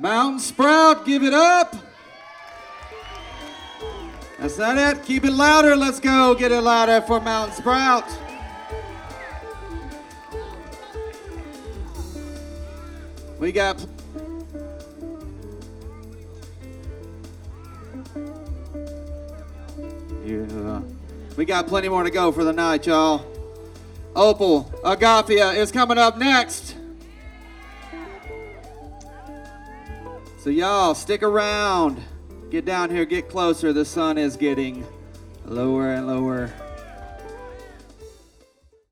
Mountain Sprout, give it up. That's not it. Keep it louder. Let's go. Get it louder for Mountain Sprout. We got... We got plenty more to go for the night, y'all. Opal Agafia is coming up next. So y'all, stick around. Get down here, get closer. The sun is getting lower and lower.